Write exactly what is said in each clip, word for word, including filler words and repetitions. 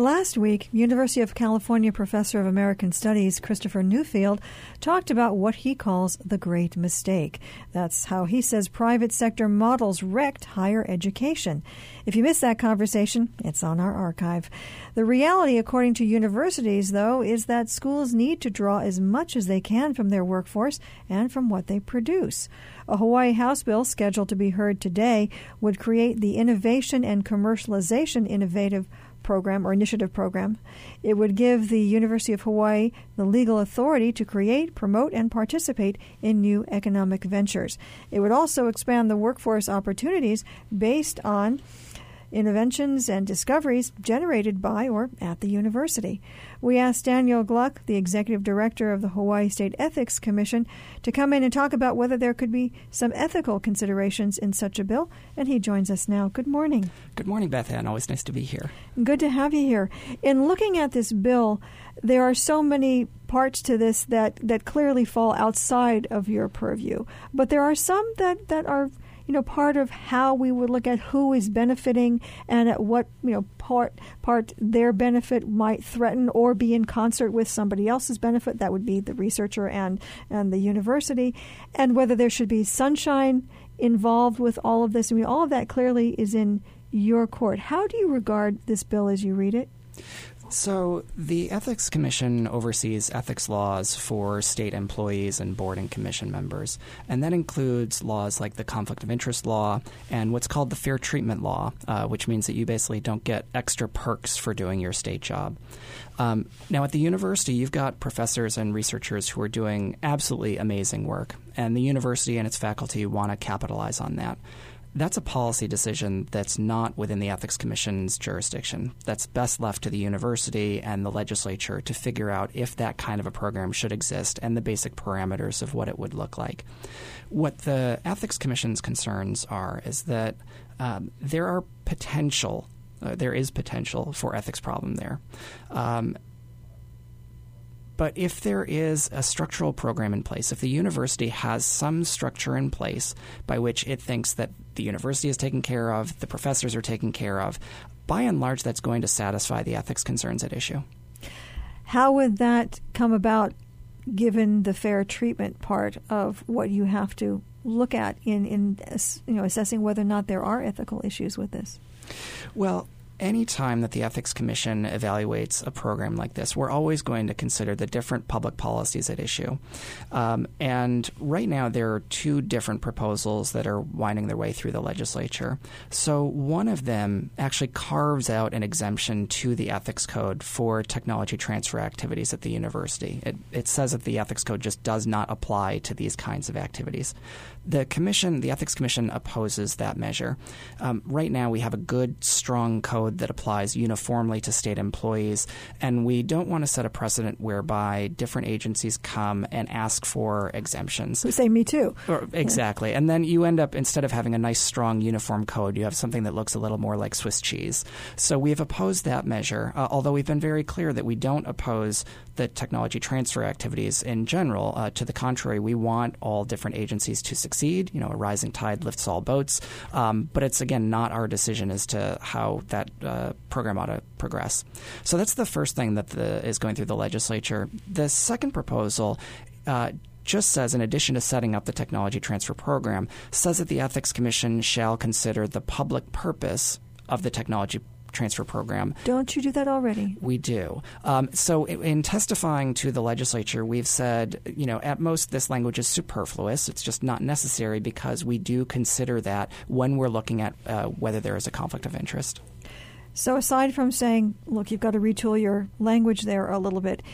Last week, University of California Professor of American Studies Christopher Newfield talked about what he calls the great mistake. That's how he says private sector models wrecked higher education. If you missed that conversation, it's on our archive. The reality, according to universities, though, is that schools need to draw as much as they can from their workforce and from what they produce. A Hawaii House bill scheduled to be heard today would create the Innovation and Commercialization Innovative Program or Initiative Program. It would give the University of Hawaii the legal authority to create, promote, and participate in new economic ventures. It would also expand the workforce opportunities based on inventions and discoveries generated by or at the university. We asked Daniel Gluck, the executive director of the Hawaii State Ethics Commission, to come in and talk about whether there could be some ethical considerations in such a bill, and he joins us now. Good morning. Good morning, Beth Ann. Always nice to be here. Good to have you here. In looking at this bill, there are so many parts to this that, that clearly fall outside of your purview, but there are some that, that are you know, part of how we would look at who is benefiting and at what, you know, part part their benefit might threaten or be in concert with somebody else's benefit. That would be the researcher and, and the university, and whether there should be sunshine involved with all of this. I mean, all of that clearly is in your court. How do you regard this bill as you read it? So the Ethics Commission oversees ethics laws for state employees and board and commission members, and that includes laws like the Conflict of Interest Law and what's called the Fair Treatment Law, uh, which means that you basically don't get extra perks for doing your state job. Um, now, at the university, you've got professors and researchers who are doing absolutely amazing work, and the university and its faculty want to capitalize on that. That's a policy decision that's not within the Ethics Commission's jurisdiction. That's best left to the university and the legislature to figure out if that kind of a program should exist and the basic parameters of what it would look like. What the Ethics Commission's concerns are is that um, there are potential, uh, there is potential for ethics problem there. Um, But if there is a structural program in place, if the university has some structure in place by which it thinks that the university is taken care of, the professors are taken care of, by and large, that's going to satisfy the ethics concerns at issue. How would that come about given the fair treatment part of what you have to look at in, in you know, assessing whether or not there are ethical issues with this? Well, any time that the Ethics Commission evaluates a program like this, we're always going to consider the different public policies at issue. Um, and right now there are two different proposals that are winding their way through the legislature. So one of them actually carves out an exemption to the Ethics Code for technology transfer activities at the university. It, it says that the Ethics Code just does not apply to these kinds of activities. The commission, the Ethics Commission, opposes that measure. Um, right now we have a good, strong code that applies uniformly to state employees, and we don't want to set a precedent whereby different agencies come and ask for exemptions. Who say me too. Or, exactly. Yeah. And then you end up, instead of having a nice, strong, uniform code, you have something that looks a little more like Swiss cheese. So we have opposed that measure, uh, although we've been very clear that we don't oppose the technology transfer activities in general. Uh, to the contrary, we want all different agencies to succeed. You know, a rising tide lifts all boats. Um, but it's, again, not our decision as to how that uh, program ought to progress. So that's the first thing that the, is going through the legislature. The second proposal uh, just says, in addition to setting up the technology transfer program, says that the Ethics Commission shall consider the public purpose of the technology transfer program. Don't you do that already? We do. Um, so in, in testifying to the legislature, we've said, you know, at most this language is superfluous. It's just not necessary because we do consider that when we're looking at uh, whether there is a conflict of interest. So aside from saying, look, you've got to retool your language there a little bit,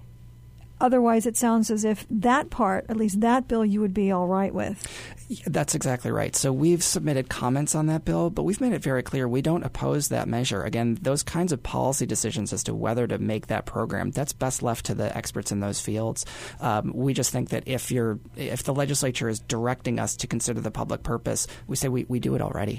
otherwise it sounds as if that part, at least that bill, you would be all right with. That's exactly right. So we've submitted comments on that bill, but we've made it very clear we don't oppose that measure. Again, those kinds of policy decisions as to whether to make that program, that's best left to the experts in those fields. Um, we just think that if you're, if the legislature is directing us to consider the public purpose, we say we, we do it already.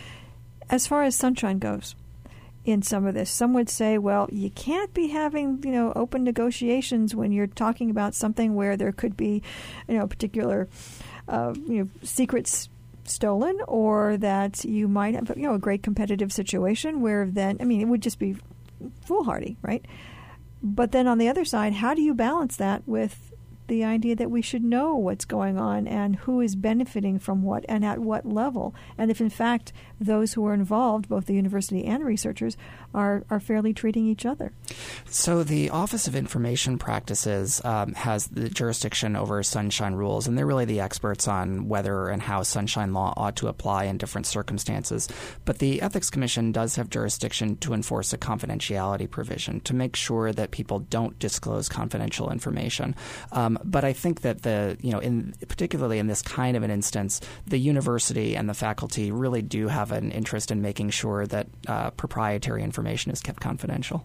As far as sunshine goes, in some of this, some would say, well, you can't be having, you know, open negotiations when you're talking about something where there could be, you know, particular, uh, you know, secrets stolen, or that you might have, you know, a great competitive situation where then, I mean, it would just be foolhardy, right? But then on the other side, how do you balance that with the idea that we should know what's going on and who is benefiting from what and at what level? And if, in fact, those who are involved, both the university and researchers, are, are fairly treating each other. So the Office of Information Practices um, has the jurisdiction over sunshine rules, and they're really the experts on whether and how sunshine law ought to apply in different circumstances. But the Ethics Commission does have jurisdiction to enforce a confidentiality provision to make sure that people don't disclose confidential information. Um, but I think that the, you know, in particularly in this kind of an instance, the university and the faculty really do have an interest in making sure that uh, proprietary information is kept confidential.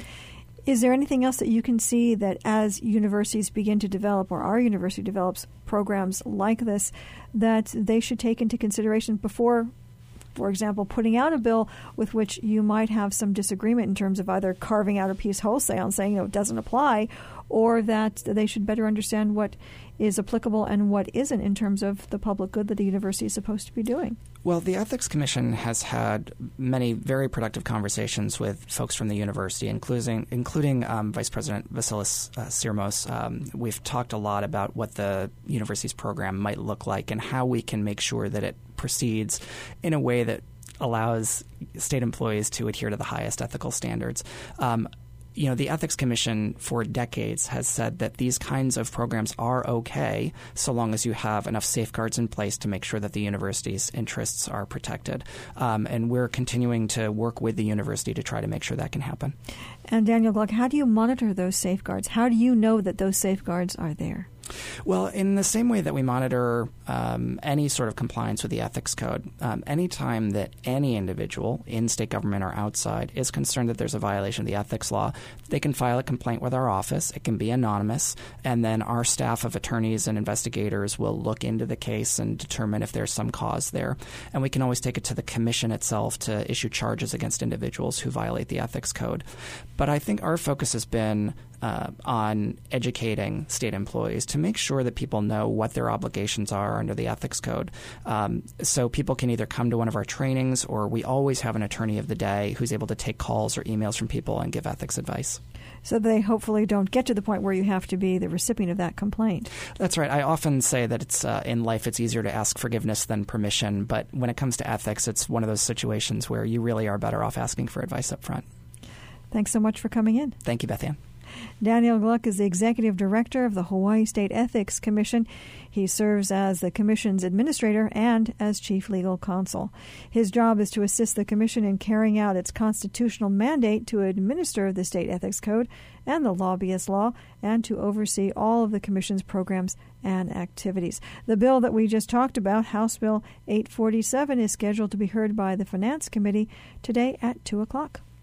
Is there anything else that you can see that as universities begin to develop, or our university develops programs like this, that they should take into consideration before, for example, putting out a bill with which you might have some disagreement in terms of either carving out a piece wholesale and saying, you know, it doesn't apply, or that they should better understand what is applicable and what isn't in terms of the public good that the university is supposed to be doing? Well, the Ethics Commission has had many very productive conversations with folks from the university, including including um, Vice President Vasilis uh, Sirmos. Um, we've talked a lot about what the university's program might look like and how we can make sure that it proceeds in a way that allows state employees to adhere to the highest ethical standards. Um, You know, the Ethics Commission for decades has said that these kinds of programs are okay so long as you have enough safeguards in place to make sure that the university's interests are protected. Um, and we're continuing to work with the university to try to make sure that can happen. And Daniel Gluck, how do you monitor those safeguards? How do you know that those safeguards are there? Well, in the same way that we monitor um, any sort of compliance with the ethics code, um, any time that any individual in state government or outside is concerned that there's a violation of the ethics law, they can file a complaint with our office. It can be anonymous, and then our staff of attorneys and investigators will look into the case and determine if there's some cause there. And we can always take it to the commission itself to issue charges against individuals who violate the ethics code. But I think our focus has been Uh, on educating state employees to make sure that people know what their obligations are under the ethics code. Um, so people can either come to one of our trainings, or we always have an attorney of the day who's able to take calls or emails from people and give ethics advice. So they hopefully don't get to the point where you have to be the recipient of that complaint. That's right. I often say that it's uh, in life it's easier to ask forgiveness than permission, but when it comes to ethics, it's one of those situations where you really are better off asking for advice up front. Thanks so much for coming in. Thank you, Beth Ann. Daniel Gluck is the Executive Director of the Hawaii State Ethics Commission. He serves as the Commission's administrator and as Chief Legal Counsel. His job is to assist the Commission in carrying out its constitutional mandate to administer the State Ethics Code and the lobbyist law, and to oversee all of the Commission's programs and activities. The bill that we just talked about, House Bill eight forty-seven, is scheduled to be heard by the Finance Committee today at two o'clock.